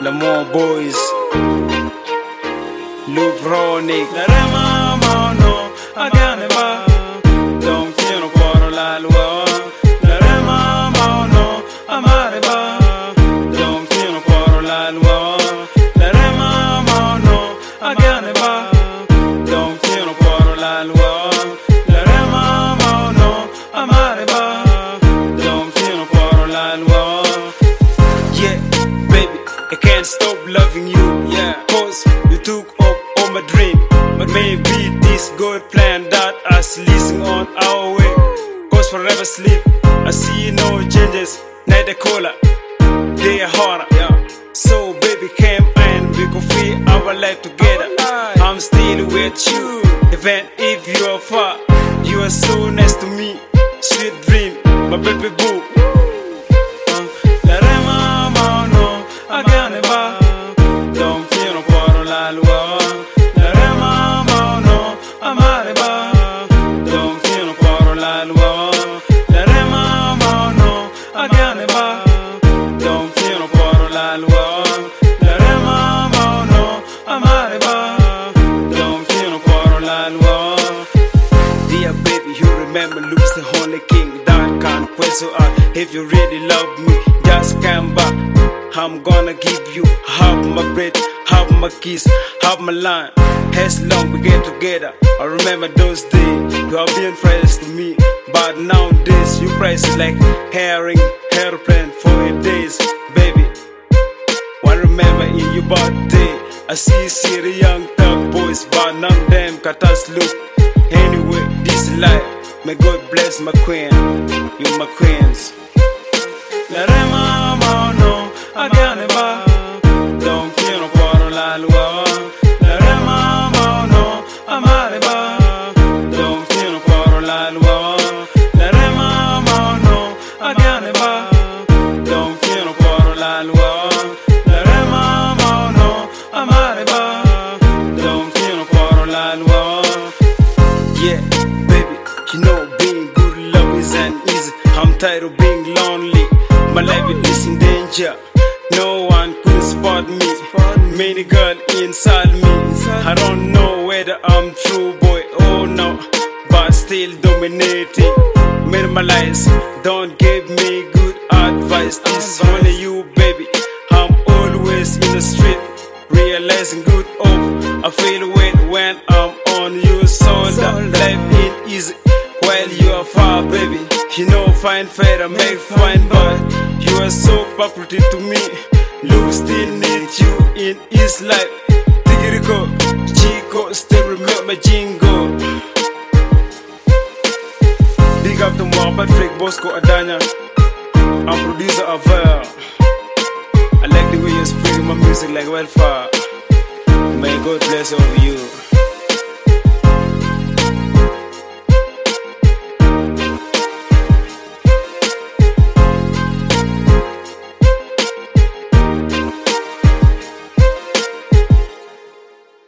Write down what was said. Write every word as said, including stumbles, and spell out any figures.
the more boys, Luke Ronick, Narema Mano, Aganeba, Don't Kino Poro La Lua, Narema Mano, Amareba, Don't Kino Poro La Lua, Narema Mano, Aganeba, Don't Kino Poro La Lua, Narema Mano, Amareba, Don't Kino Poro La Lua. Yeah, baby, I can't stop loving you, yeah, cause you took up all my dream. But maybe this good plan that us leasing on our way, cause forever sleep, I see no changes, neither color, they are harder, yeah. So baby, come and we could feel our life together. I'm still with you, even if you are far. You are so nice to me, sweet dream, my baby boo. Dear baby, you remember Luke's the only king that can't question out. If you really love me, just come back. I'm gonna give you half my breath, half my kiss, half my line. As long we get together, I remember those days. You have been precious to me, but nowadays you precious like herring, airplane for your days, baby. One remember in your birthday, I see see the young thug boys, but none of them cut us look. Anyway, this life, may God bless my queen, you my queens. Narema Mano, Aganeba, Don't Kino Poro La Lua. Narema Mano, Amareba, Don't Kino Poro La Lua. Narema Mano, Aganeba, Don't Kino Poro La Lua. Narema Mano, Amareba, Don't Kino Poro La Lua. Yeah, baby, you know being good love isn't easy. I'm tired of being lonely. My life is in danger. No one could spot me. Many girl inside me. I don't know whether I'm true boy or no, but still dominating. Minimalize, don't give me good advice. This is only you, baby. I'm always in the street, realizing good hope. I feel weight when I'm on your shoulder. Life ain't easy while you are far, baby. You know, find fair and make fine, but you are so popular to me. Luke still need you in his life. Tigirico, Chico, still remember Jingo. Big up to Mohamed Freak Bosco Adanya. I'm producer of uh, I like the way you're spreading my music like wildfire. May God bless over you.